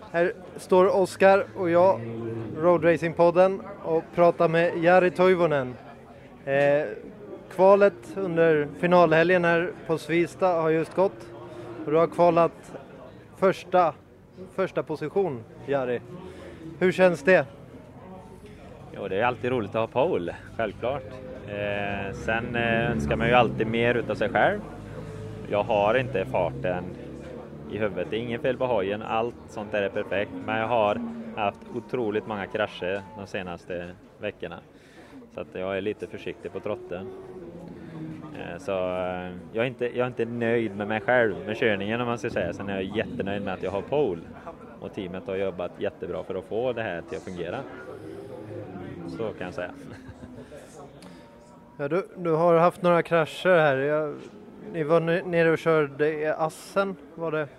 Här står Oskar och jag, Road Racing-podden, och pratar med Jari Toivonen. Kvalet under finalhelgen här på Svista har just gått. Och du har kvalat första position, Jari. Hur känns det? Jo, det är alltid roligt att ha pole, självklart. Sen önskar man ju alltid mer utav sig själv. Jag har inte farten i huvudet. Det är ingen fel på hojen, allt sånt där är perfekt. Men jag har haft otroligt många krascher de senaste veckorna. Så att jag är lite försiktig på trotten. Så jag är inte nöjd med mig själv, med körningen om man ska säga. Sen är jag jättenöjd med att jag har pole. Och teamet har jobbat jättebra för att få det här till att fungera. Så kan jag säga. Ja, du har haft några krascher här. Ni var nere och körde i Assen, var det?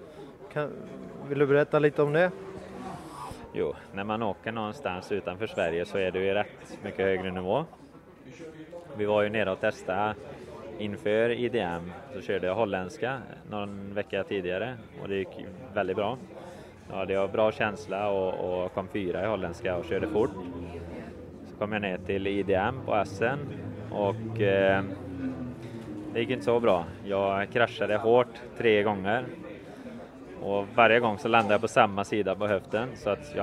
Vill du berätta lite om det? Jo, när man åker någonstans utanför Sverige så är det ju rätt mycket högre nivå. Vi var ju nere och testade inför IDM, så körde jag holländska någon vecka tidigare och det gick väldigt bra. Ja, det var bra känsla och kom 4 i holländska och körde fort. Så kom jag ner till IDM på Assen och det gick inte så bra. Jag kraschade hårt 3 gånger och varje gång så landade jag på samma sida på höften, så att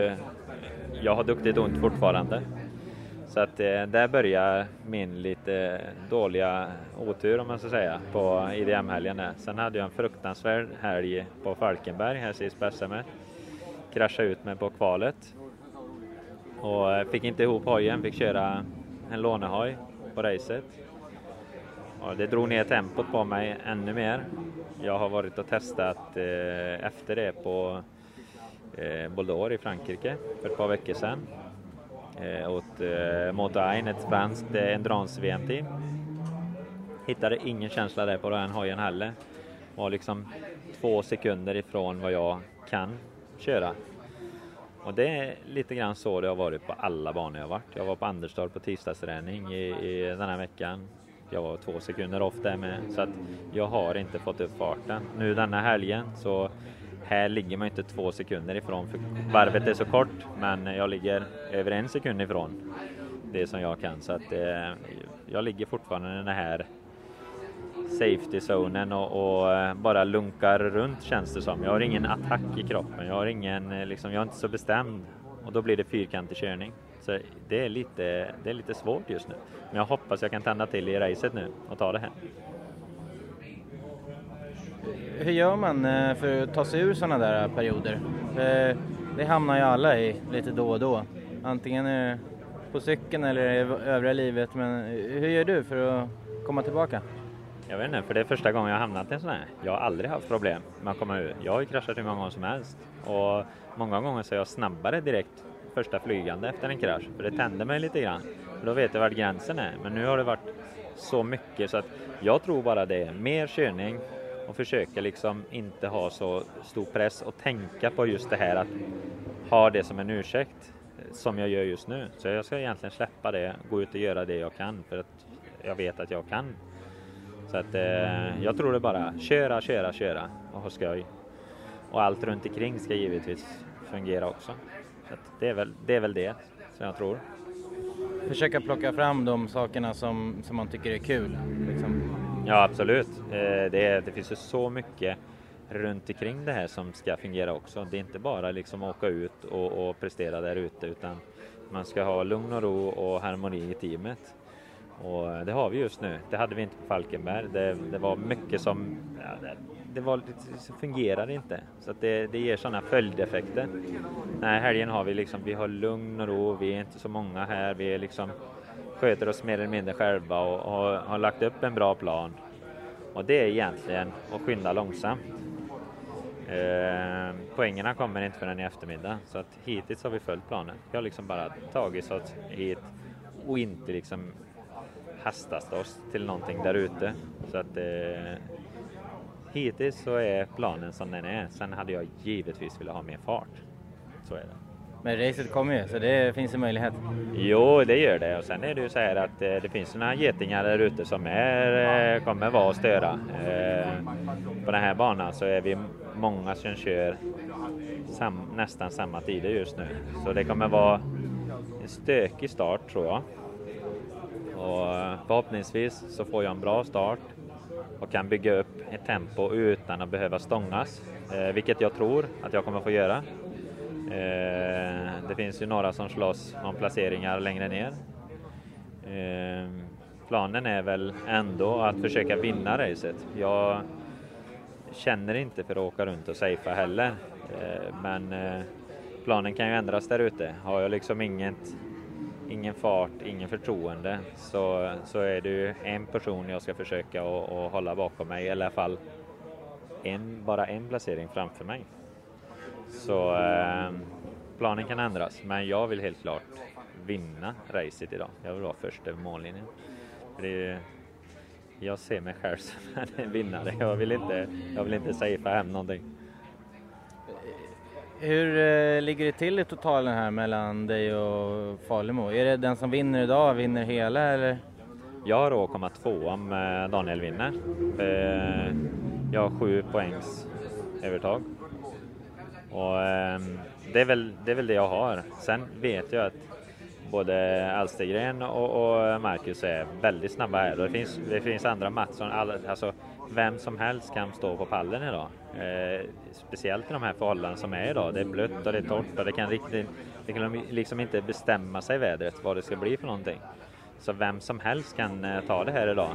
jag har duktigt ont fortfarande. Så att där började min lite dåliga otur om man ska säga på IDM-helgen. Sen hade jag en fruktansvärd helg på Falkenberg här sist på SM. Kraschade ut mig på kvalet och fick inte ihop hojen, fick köra en lånehoj på racet. Och det drog ner tempot på mig ännu mer. Jag har varit och testat efter det på Bordeaux i Frankrike för ett par veckor sedan. Åt Moto1, ett franskt endurance-VM-team. Hittade ingen känsla där på den hojen heller. Var liksom 2 sekunder ifrån vad jag kan köra. Och det är lite grann så det har varit på alla banor jag har varit. Jag var på Anderstorp på tisdagsträning i den här veckan. Jag var 2 sekunder off där med, så att jag har inte fått upp farten. Nu denna helgen så här ligger man inte 2 sekunder ifrån, för varvet är så kort, men jag ligger över 1 sekund ifrån det som jag kan. Så att jag ligger fortfarande i den här safety-zonen och bara lunkar runt, känns det som. Jag har ingen attack i kroppen, jag är inte så bestämd och då blir det fyrkantig körning. Så det är lite svårt just nu. Men jag hoppas jag kan tända till i racet nu och ta det här. Hur gör man för att ta sig ur sådana där perioder? Det hamnar ju alla i lite då och då. Antingen på cykeln eller i övriga livet. Men hur gör du för att komma tillbaka? Jag vet inte, för det är första gången jag har hamnat i en sån här. Jag har aldrig haft problem med att komma ur. Jag har ju kraschat hur många gånger som helst. Och många gånger så är jag snabbare direkt första flygande efter en krasch. För det tänder mig lite grann. För då vet jag var gränsen är. Men nu har det varit så mycket så att jag tror bara det är mer körning. Och försöka liksom inte ha så stor press och tänka på just det här att ha det som en ursäkt som jag gör just nu. Så jag ska egentligen släppa det, gå ut och göra det jag kan för att jag vet att jag kan. Så att jag tror det bara köra och ha skoj. Och allt runt omkring ska givetvis fungera också. Så att det är väl det som jag tror. Försöka plocka fram de sakerna som man tycker är kul liksom. Ja, absolut. Det finns ju så mycket runt omkring det här som ska fungera också. Det är inte bara liksom åka ut och prestera där ute, utan man ska ha lugn och ro och harmoni i teamet. Och det har vi just nu. Det hade vi inte på Falkenberg. Det var mycket som det fungerade inte. Så att det ger sådana följdeffekter. Nej, helgen har vi har lugn och ro. Vi är inte så många här. Vi är liksom sköter oss mer eller mindre själva och har lagt upp en bra plan. Och det är egentligen att skynda långsamt. Poängerna kommer inte förrän i eftermiddag. Så att hittills har vi följt planen. Vi har liksom bara tagit oss hit och inte liksom hastat oss till någonting där ute. Så att hittills så är planen som den är. Sen hade jag givetvis velat ha mer fart. Så är det. Men racet kommer ju, så det finns en möjlighet. Jo, det gör det. Och sen är det ju så här att det finns några getingar där ute som kommer vara och störa. På den här banan så är vi många som kör nästan samma tider just nu. Så det kommer vara en stökig start tror jag. Och förhoppningsvis så får jag en bra start och kan bygga upp ett tempo utan att behöva stångas. Vilket jag tror att jag kommer få göra. Det finns ju några som slåss om placeringar längre ner. Planen är väl ändå att försöka vinna racet. Jag känner inte för att åka runt och safea heller. Men planen kan ju ändras där ute. Har jag liksom ingen fart, ingen förtroende så är det ju en person jag ska försöka och hålla bakom mig. I alla fall bara en placering framför mig. Så planen kan ändras. Men jag vill helt klart vinna racet idag. Jag vill vara först över mållinjen. Jag ser mig själv som en vinnare. Jag vill inte safea hem någonting. Hur ligger det till i totalen här mellan dig och Falemo? Är det den som vinner idag vinner hela eller? Jag har då kommit 2 om Daniel vinner. Jag har 7 poängs övertag. Och det är väl det jag har. Sen vet jag att både Alstegren och Marcus är väldigt snabba här. Och det finns andra Mattsson, alltså vem som helst kan stå på pallen idag. Speciellt i de här förhållandena som är idag. Det är blött och det är torrt och det kan liksom inte bestämma sig vädret vad det ska bli för någonting. Så vem som helst kan ta det här idag.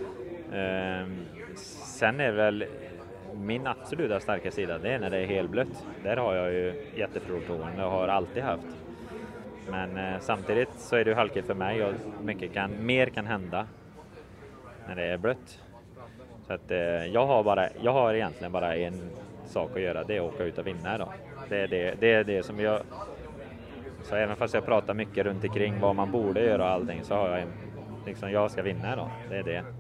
Sen är väl min absoluta starka sida, det är när det är helblött. Där har jag ju jätteförtroende och har alltid haft. Men samtidigt så är det ju halkigt för mig och mer kan hända när det är blött. Så att jag har egentligen bara en sak att göra, det är att åka ut och vinna idag. Det är det som jag... Så även fast jag pratar mycket runt omkring vad man borde göra och allting så har jag ska vinna idag. Det är det.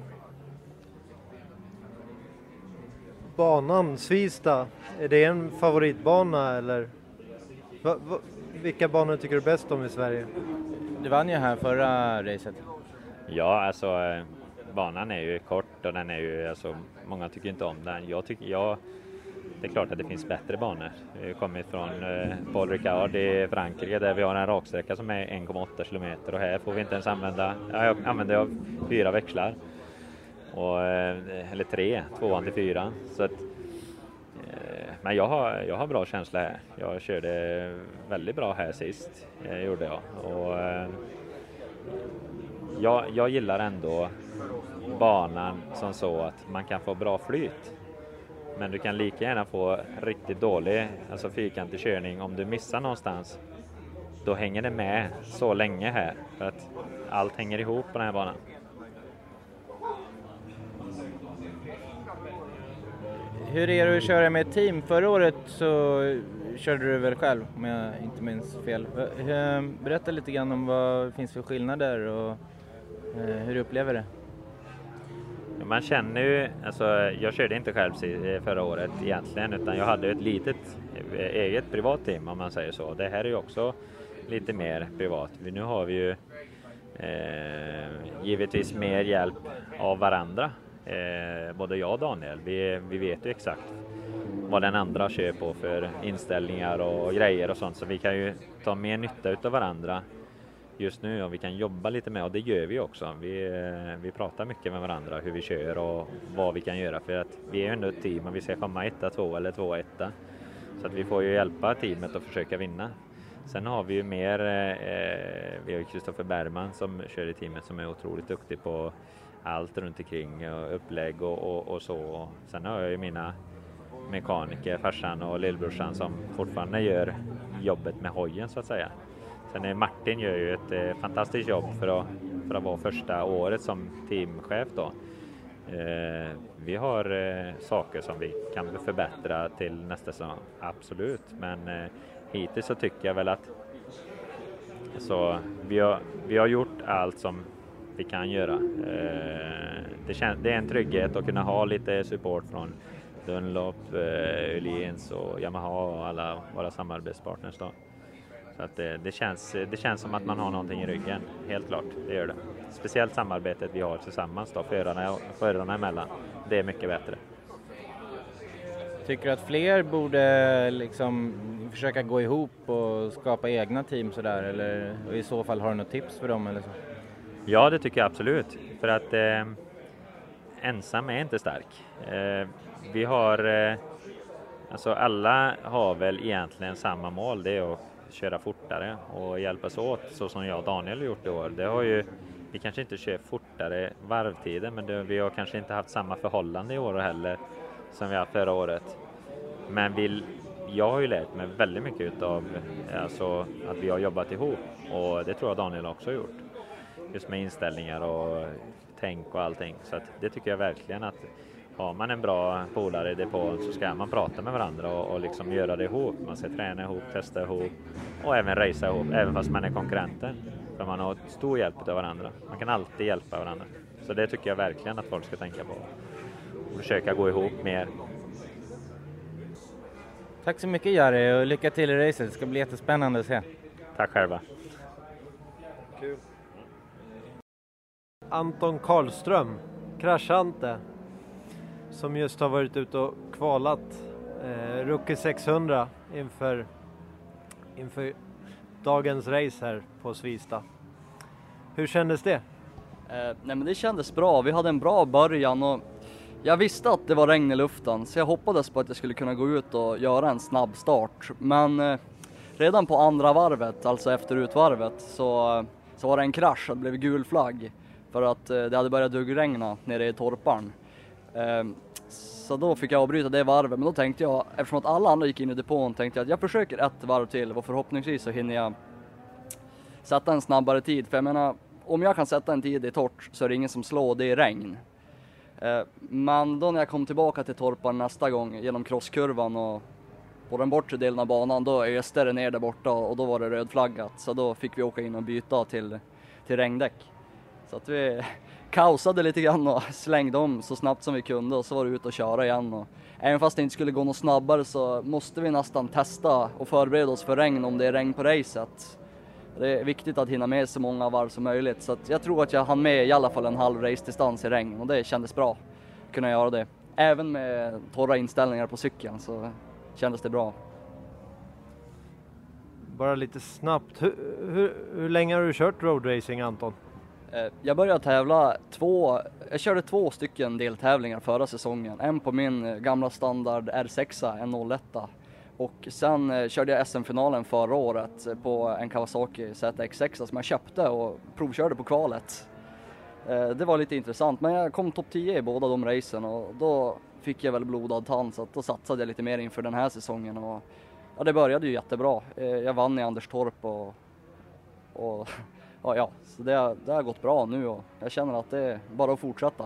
Banan, Svista, är det en favoritbana eller vilka banor tycker du bäst om i Sverige? Du vann ju här förra racet. Ja, alltså banan är ju kort och den är ju, alltså många tycker inte om den. Det är klart att det finns bättre banor. Vi har kommit från Paul Ricard i Frankrike där vi har en raksträcka som är 1,8 kilometer och här får vi inte ens jag använder 4 växlar. Eller 3, 2 till 4. Så att, men jag har bra känsla här. Jag körde väldigt bra här sist, gjorde jag. Och jag gillar ändå banan som så att man kan få bra flyt. Men du kan lika gärna få riktigt dålig, alltså fyrkantig körning om du missar någonstans. Då hänger det med så länge här för att allt hänger ihop på den här banan. Hur är det att köra med ett team? Förra året så körde du väl själv om jag inte minns fel. Berätta lite grann om vad det finns för skillnader och hur du upplever det. Man känner ju, alltså jag körde inte själv förra året egentligen utan jag hade ett litet eget privat team om man säger så. Det här är ju också lite mer privat. Nu har vi ju givetvis mer hjälp av varandra. Både jag och Daniel, vi vet ju exakt vad den andra kör på för inställningar och grejer och sånt, så vi kan ju ta mer nytta utav varandra just nu och vi kan jobba lite med, och det gör vi också. Vi pratar mycket med varandra hur vi kör och vad vi kan göra, för att vi är ju ändå ett team och vi ska komma 1-2 eller 2-1, så att vi får ju hjälpa teamet att försöka vinna. Sen har vi ju mer, vi har ju Kristoffer Bergman som kör i teamet som är otroligt duktig på allt runt omkring och upplägg och så. Sen har jag ju mina mekaniker, farsan och lillbrorsan som fortfarande gör jobbet med hojen så att säga. Sen är Martin gör ju ett fantastiskt jobb för att vara första året som teamchef då. Vi har saker som vi kan förbättra till nästa säsong, absolut. Men hittills så tycker jag väl att så vi har gjort allt som vi kan göra. Det är en trygghet att kunna ha lite support från Dunlop, Öhlins och Yamaha och alla våra samarbetspartners då. Så att det känns som att man har någonting i ryggen, helt klart, det gör det. Speciellt samarbetet vi har tillsammans då, förarna emellan. Det är mycket bättre. Tycker du att fler borde liksom försöka gå ihop och skapa egna team sådär, eller i så fall har du något tips för dem eller så? Ja, det tycker jag absolut, för att ensam är inte stark. Vi har, alltså alla har väl egentligen samma mål, det är att köra fortare och hjälpas åt, så som jag och Daniel har gjort i år. Det har ju, vi kanske inte kör fortare varvtider, men vi har kanske inte haft samma förhållande i år heller som vi haft förra året. Men jag har ju lärt mig väldigt mycket av alltså, att vi har jobbat ihop, och det tror jag Daniel också har gjort. Just med inställningar och tänk och allting. Så att det tycker jag verkligen, att har man en bra polare i depån så ska man prata med varandra och liksom göra det ihop. Man ska träna ihop, testa ihop och även racea ihop, även fast man är konkurrenter. För man har stor hjälp av varandra. Man kan alltid hjälpa varandra. Så det tycker jag verkligen att folk ska tänka på. Och försöka gå ihop mer. Tack så mycket Jari och lycka till i racet. Det ska bli jättespännande att se. Tack själva. Kul. Anton Karlström, kraschante, som just har varit ute och kvalat Rookie 600 inför dagens race här på Svista. Hur kändes det? Nej, men det kändes bra. Vi hade en bra början och jag visste att det var regn i luften, så jag hoppades på att jag skulle kunna gå ut och göra en snabb start. Men redan på andra varvet, alltså efter utvarvet, så var det en krasch. Det blev gul flagg för att det hade börjat duggregna nere i torpan. Så då fick jag avbryta det varvet, men då tänkte jag, eftersom att alla andra gick in i depån, tänkte jag att jag försöker ett varv till och förhoppningsvis så hinner jag sätta en snabbare tid. För jag menar, om jag kan sätta en tid i torrt så är det ingen som slår det i regn. Men då när jag kom tillbaka till torpan nästa gång genom crosskurvan och på den bortre delen av banan, då öste det ner där borta och då var det rödflaggat. Så då fick vi åka in och byta till regndäck. Så att vi kaosade lite grann och slängde om så snabbt som vi kunde och så var det ut och köra igen. Och även fast det inte skulle gå något snabbare så måste vi nästan testa och förbereda oss för regn om det är regn på racet. Det är viktigt att hinna med så många varv som möjligt, så att jag tror att jag hann med i alla fall en halv race-distans i regn och det kändes bra att kunna göra det. Även med torra inställningar på cykeln så kändes det bra. Bara lite snabbt, hur länge har du kört roadracing, Anton? Jag började tävla jag körde 2 stycken deltävlingar förra säsongen. En på min gamla standard R6, en 01. Och sen körde jag SM-finalen förra året på en Kawasaki ZX6 som jag köpte och provkörde på kvalet. Det var lite intressant, men jag kom topp 10 i båda de racen och då fick jag väl blodad tand, så att då satsade jag lite mer inför den här säsongen. Och ja, det började ju jättebra. Jag vann i Anderstorp och ja, så det har gått bra nu och jag känner att det är bara att fortsätta.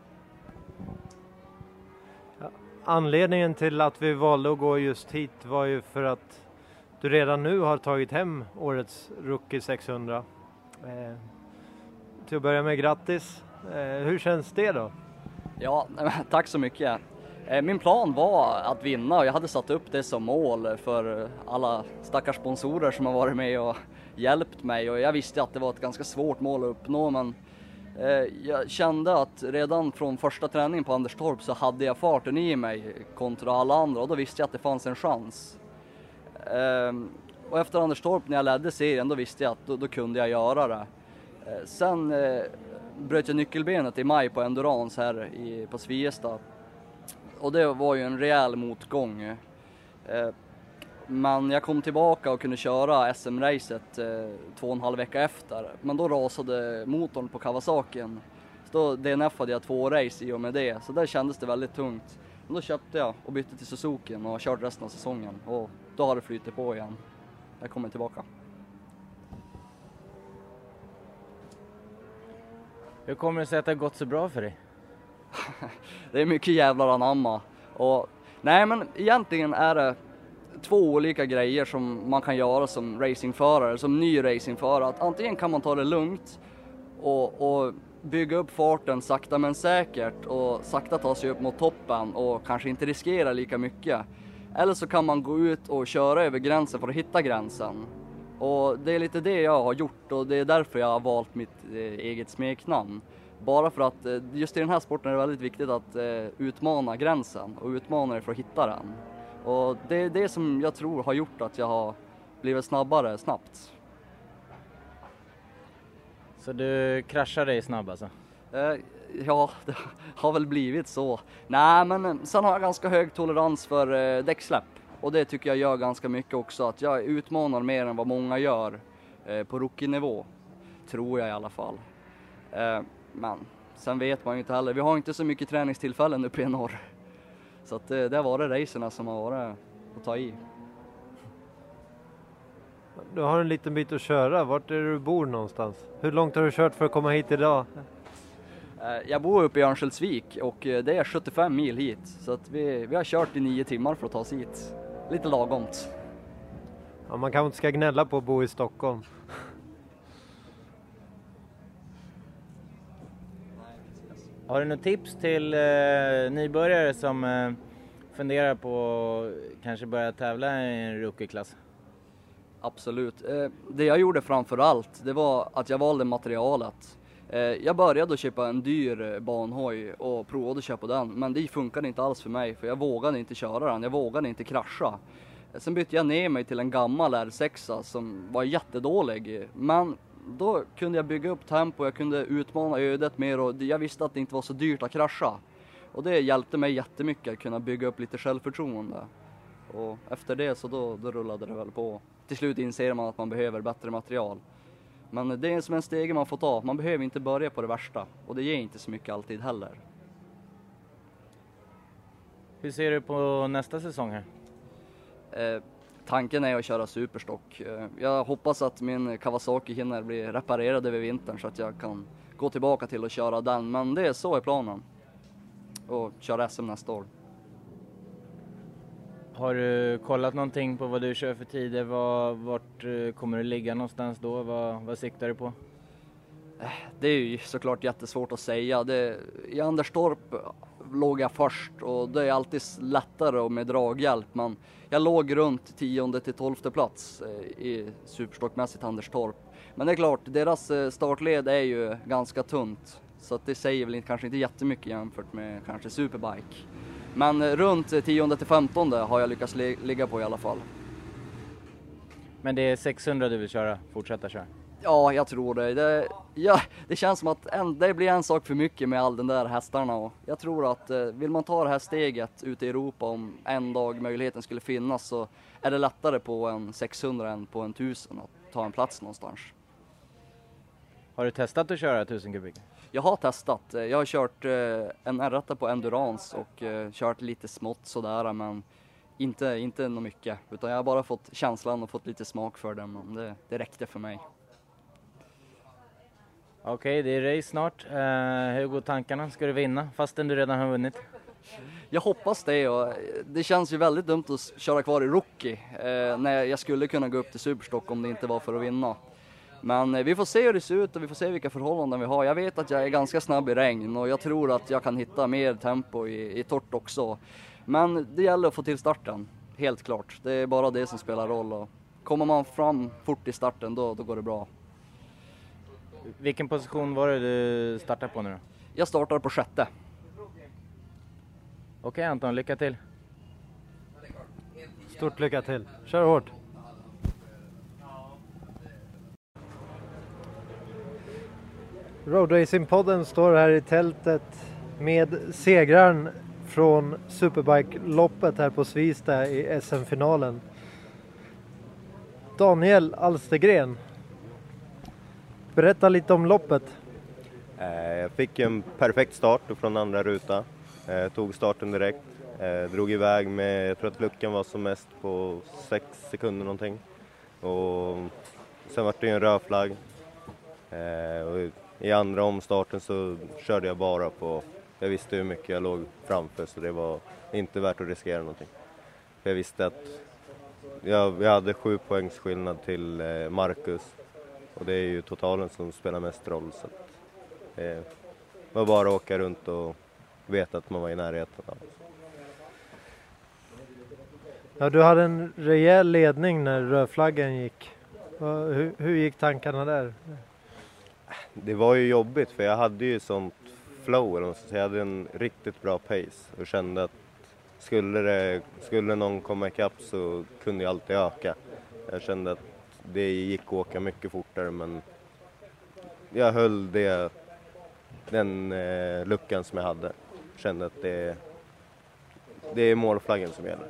Anledningen till att vi valde att gå just hit var ju för att du redan nu har tagit hem årets Rookie 600. Till att börja med, grattis. Hur känns det då? Ja, tack så mycket. Min plan var att vinna och jag hade satt upp det som mål för alla stackars sponsorer som har varit med och hjälpt mig. Och jag visste att det var ett ganska svårt mål att uppnå, men jag kände att redan från första träningen på Anderstorp så hade jag farten i mig kontra alla andra och då visste jag att det fanns en chans. Och efter Anderstorp när jag ledde serien då visste jag att då kunde jag göra det. Sen bröt jag nyckelbenet i maj på Endurance här på Sviesta. Och det var ju en rejäl motgång. Men jag kom tillbaka och kunde köra SM-racet 2,5 vecka efter. Men då rasade motorn på Kawasakin. Så då DNF-ade jag 2 race i och med det. Så där kändes det väldigt tungt. Men då köpte jag och bytte till Suzuki och kört resten av säsongen. Och då har det flyttat på igen. Jag kommer tillbaka. Hur kommer det sig att det har gått så bra för dig? Det är mycket jävlar anamma. Och nej, men egentligen är det 2 olika grejer som man kan göra som racingförare, som ny racingförare. Att antingen kan man ta det lugnt och bygga upp farten sakta men säkert och sakta ta sig upp mot toppen och kanske inte riskera lika mycket. Eller så kan man gå ut och köra över gränsen för att hitta gränsen. Och det är lite det jag har gjort och det är därför jag har valt mitt eget smeknamn. Bara för att just i den här sporten är det väldigt viktigt att utmana gränsen och utmana dig för att hitta den. Och det är det som jag tror har gjort att jag har blivit snabbare snabbt. Så du kraschar dig snabb alltså? Ja, det har väl blivit så. Nej, men sen har jag ganska hög tolerans för däcksläpp. Och det tycker jag gör ganska mycket också. Att jag utmanar mer än vad många gör på rookie-nivå. Tror jag i alla fall. Men sen vet man ju inte heller. Vi har inte så mycket träningstillfällen uppe i norr. Så att det har varit racerna som har varit att ta i. Du har en liten bit att köra. Vart är du bor någonstans? Hur långt har du kört för att komma hit idag? Jag bor uppe i Örnsköldsvik och det är 75 mil hit. Så att vi har kört i 9 timmar för att ta oss hit. Lite lagomt. Ja, man kanske inte ska gnälla på att bo i Stockholm. Har du något tips till nybörjare som funderar på att kanske börja tävla i en rookie-klass? Absolut. Det jag gjorde framför allt, det var att jag valde materialet. Jag började att köpa en dyr banhoj och provade att köpa den. Men det funkade inte alls för mig, för jag vågade inte köra den. Jag vågade inte krascha. Sen bytte jag ner mig till en gammal R6 som var jättedålig. Men då kunde jag bygga upp tempo, jag kunde utmana ödet mer och jag visste att det inte var så dyrt att krascha. Och det hjälpte mig jättemycket att kunna bygga upp lite självförtroende. Och efter det så då rullade det väl på. Till slut inser man att man behöver bättre material. Men det är som en steg man får ta. Man behöver inte börja på det värsta. Och det ger inte så mycket alltid heller. Hur ser du på nästa säsong här? Tanken är att köra superstock. Jag hoppas att min Kawasaki hinner bli reparerad över vintern så att jag kan gå tillbaka till att köra den. Men det är så i planen. Och köra SM nästa år. Har du kollat någonting på vad du kör för tider? Vart kommer du ligga någonstans då? Vad siktar du på? Det är ju såklart jättesvårt att säga. I Anderstorp låg jag först och det är alltid lättare med draghjälp. Men jag låg runt 10:e till 12:e plats i superstockmässigt Anderstorp. Men det är klart, deras startled är ju ganska tunt. Så att det säger väl kanske inte jättemycket jämfört med kanske Superbike. Men runt 10:e till 15:e har jag lyckats ligga på i alla fall. Men det är 600 du vill fortsätta köra? Ja, jag tror det. Det känns som att det blir en sak för mycket med all den där hästarna. Och jag tror att vill man ta det här steget ute i Europa om en dag möjligheten skulle finnas så är det lättare på en 600 än på en 1000 att ta en plats någonstans. Har du testat att köra 1000 kubik? Jag har testat. Jag har kört en R1 på Endurance och kört lite smått sådär, men inte något mycket. Utan jag har bara fått känslan och fått lite smak för den, men det räckte för mig. Okej, det är race snart. Hur går tankarna? Ska du vinna fastän du redan har vunnit? Jag hoppas det, och det känns ju väldigt dumt att köra kvar i rookie när jag skulle kunna gå upp till Superstock om det inte var för att vinna. Men vi får se hur det ser ut och vi får se vilka förhållanden vi har. Jag vet att jag är ganska snabb i regn och jag tror att jag kan hitta mer tempo i torrt också. Men det gäller att få till starten, helt klart. Det är bara det som spelar roll. Och kommer man fram fort i starten, då går det bra. Vilken position var det du startade på nu då? Jag startar på 6:e. Okej Anton, lycka till. Stort lycka till. Kör hårt. Roadracing-podden står här i tältet med segraren från Superbike-loppet här på Svista i SM-finalen. Daniel Alstergren. Berätta lite om loppet. Jag fick en perfekt start från andra ruta. Tog starten direkt. Drog iväg med, jag tror att luckan var som mest på 6 sekunder någonting. Och sen var det en röd flagg. Och i andra omstarten så körde jag bara på, jag visste hur mycket jag låg framför så det var inte värt att riskera någonting. För jag visste att jag hade 7 poängs skillnad till Marcus. Och det är ju totalen som spelar mest roll. Så att det var bara att åka runt och veta att man var i närheten. Ja, du hade en rejäl ledning när rödflaggen gick. Hur gick tankarna där? Det var ju jobbigt för jag hade ju sånt flow, så jag hade en riktigt bra pace och kände att skulle någon komma ikapp så kunde jag alltid öka. Jag kände att det gick att åka mycket fortare, men jag höll den luckan som jag hade. Kände att det är målflaggen som gäller.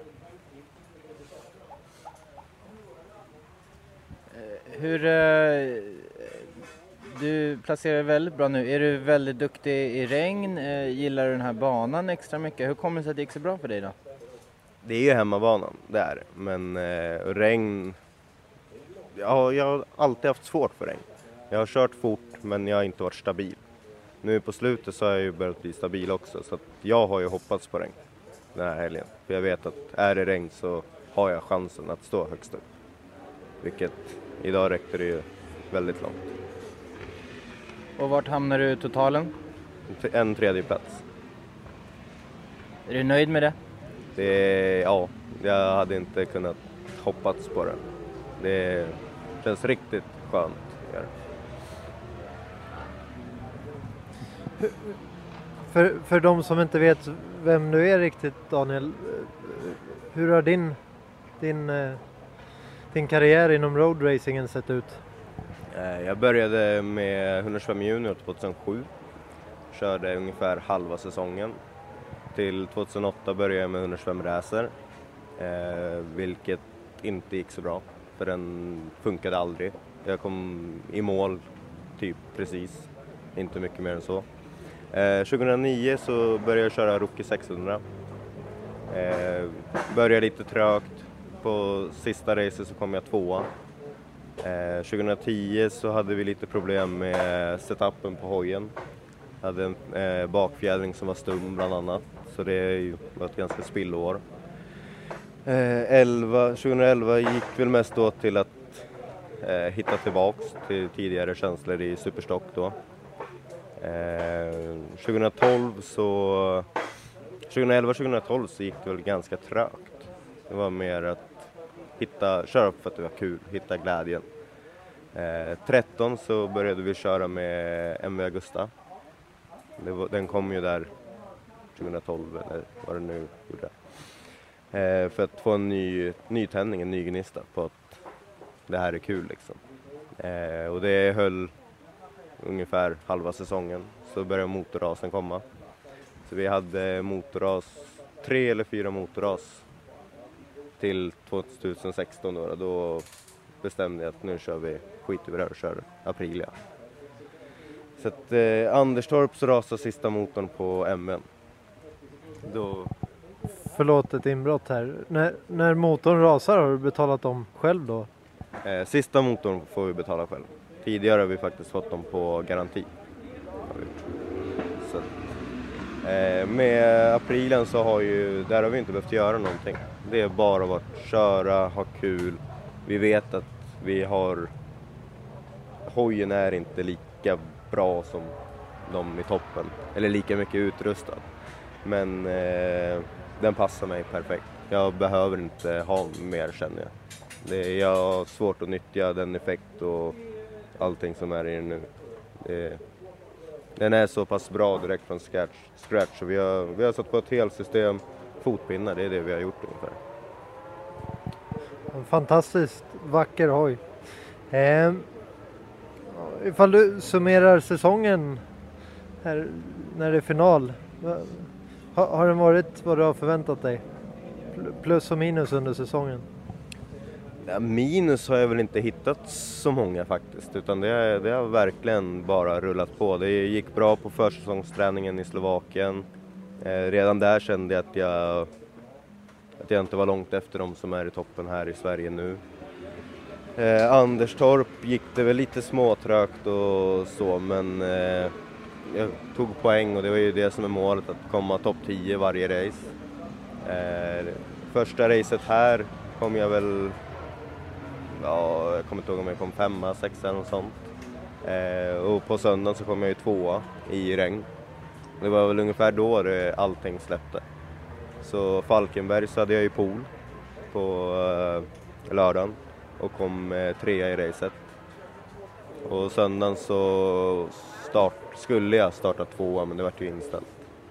Du placerar väldigt bra nu. Är du väldigt duktig i regn? Gillar du den här banan extra mycket? Hur kommer det sig att det gick så bra för dig då? Det är ju hemmabanan, det är det. Men regn... Ja, jag har alltid haft svårt för regn. Jag har kört fort, men jag har inte varit stabil. Nu på slutet så har jag ju börjat bli stabil också. Så att jag har ju hoppats på regn den här helgen. För jag vet att är det regn så har jag chansen att stå högst upp. Vilket idag räckte det ju väldigt långt. Och vart hamnar du i totalen? En tredje plats. Är du nöjd med det? Ja, jag hade inte kunnat hoppats på det. Det känns riktigt skönt. För de som inte vet vem du är riktigt, Daniel, hur har din karriär inom roadracingen sett ut? Jag började med 125 junior 2007. Körde ungefär halva säsongen. Till 2008 började jag med 125 racer. Vilket inte gick så bra. För den funkade aldrig. Jag kom i mål typ precis. Inte mycket mer än så. 2009 så började jag köra Rookie 600. Började lite trögt. På sista racet så kom jag tvåa. 2010 så hade vi lite problem med setupen på hojen. Hade en bakfjädring som var stum bland annat. Så det var ett ganska spillår. 2011 gick väl mest då till att hitta tillbaks till tidigare känslor i superstock då. 2011-2012 så gick det väl ganska trögt. Det var mer att köra upp för att det var kul, hitta glädjen. 2013 så började vi köra med MV Augusta. Den kom ju där 2012 eller vad det nu gjorde. För att få en ny tändning, en ny gnista på att det här är kul liksom. Och det höll ungefär halva säsongen. Så började motorrasen komma. Så vi hade motorras, 3 eller 4 motorras till 2016 då bestämde jag att nu kör vi skit över det och kör Aprilia. Så att Anderstorp så rasade sista motorn på MN. Då... Förlåt ett inbrott här. När motorn rasar har du betalat dem själv då? Sista motorn får vi betala själv. Tidigare har vi faktiskt fått dem på garanti. Så, med Aprilen så har vi inte behövt göra någonting. Det är bara att köra, ha kul. Vi vet att hojen är inte lika bra som de i toppen. Eller lika mycket utrustad. Men den passar mig perfekt. Jag behöver inte ha mer, känner jag. Jag har svårt att nyttja den effekt och allting som är i den nu. Den är så pass bra direkt från scratch. Så vi har satt på ett helt system fotpinnar, det är det vi har gjort ungefär. En fantastiskt vacker hoj. Ifall du summerar säsongen här när det är final, har den varit vad du har förväntat dig? Plus och minus under säsongen? Ja, minus har jag väl inte hittat så många faktiskt, utan det har verkligen bara rullat på. Det gick bra på försäsongsträningen i Slovakien. Redan där kände jag att jag inte var långt efter dem som är i toppen här i Sverige nu. Anderstorp gick det väl lite småtrögt och så, men jag tog poäng och det var ju det som är målet, att komma topp 10 varje race. Första racet här kom jag väl, jag kommer inte ihåg om jag kom 5, 6 eller något sånt. Och på söndagen så kom jag ju 2 i regn. Det var väl ungefär då allting släppte. Så Falkenberg så hade jag ju pool på lördagen och kom 3 i racet. Och söndagen så skulle jag starta 2, men det vart ju inställt.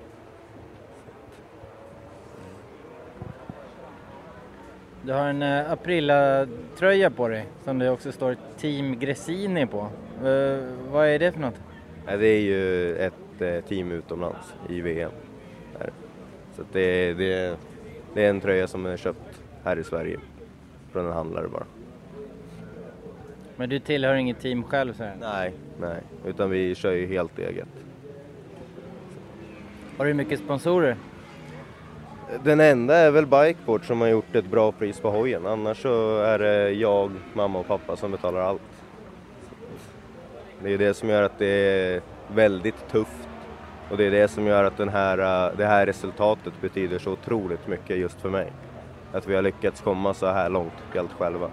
Du har en Aprilia-tröja på dig som det också står Team Gresini på. Vad är det för något? Det är ju ett team utomlands i VM. Så att det är en tröja som är köpt här i Sverige från en handlare bara. Men du tillhör inget team själv? Så här. Nej, utan vi kör ju helt eget. Har du mycket sponsorer? Den enda är väl Bikeboard som har gjort ett bra pris på hojen. Annars så är det jag, mamma och pappa som betalar allt. Det är det som gör att det är väldigt tufft. Och det är det som gör att det här resultatet betyder så otroligt mycket just för mig. Att vi har lyckats komma så här långt helt själva.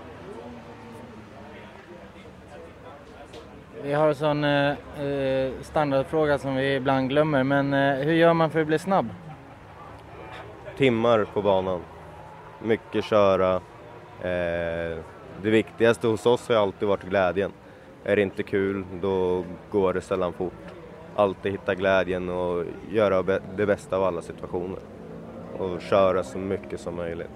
Vi har en sån standardfråga som vi ibland glömmer. Men hur gör man för att bli snabb? Timmar på banan. Mycket köra. Det viktigaste hos oss har alltid varit glädjen. Är det inte kul, då går det sällan fort. Alltid hitta glädjen och göra det bästa av alla situationer. Och köra så mycket som möjligt.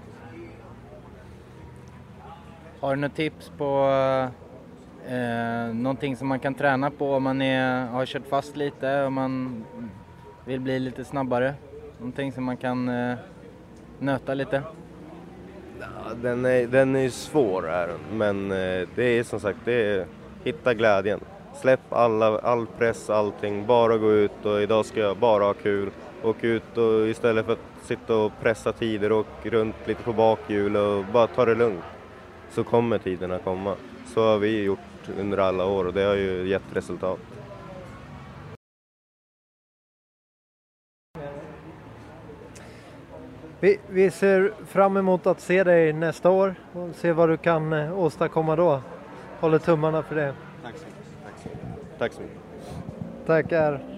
Har du något tips på någonting som man kan träna på om man har kört fast lite och man vill bli lite snabbare? Någonting som man kan nöta lite? Ja, den är svår här, men det är som sagt, hitta glädjen. Släpp all press, allting. Bara gå ut och idag ska jag bara ha kul. Åk ut och istället för att sitta och pressa tider och runt lite på bakhjul och bara ta det lugnt. Så kommer tiderna komma. Så har vi gjort under alla år och det har ju gett resultat. Vi ser fram emot att se dig nästa år och se vad du kan åstadkomma då. Håller tummarna för det. Tack så mycket. Tackar.